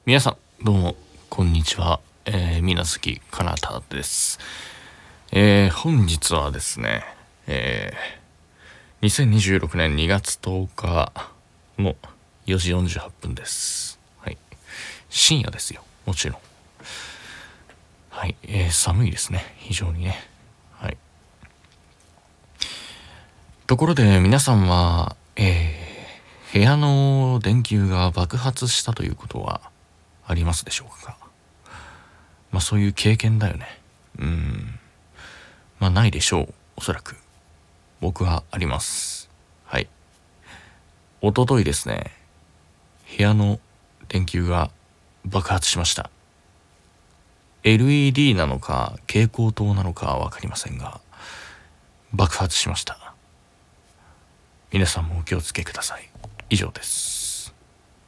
皆さんどうもこんにちは、水月かなたです。本日はですね、2026年2月10日の4時48分です。はい、深夜ですよ、もちろん。はい、寒いですね、非常にね。はい。ところで皆さんは、部屋の電球が爆発したということはありますでしょうか。まあそういう経験だよね。まあないでしょう、おそらく。僕はあります。はい。一昨日ですね、部屋の電球が爆発しました。LED なのか蛍光灯なのかはわかりませんが、爆発しました。皆さんもお気をつけください。以上です。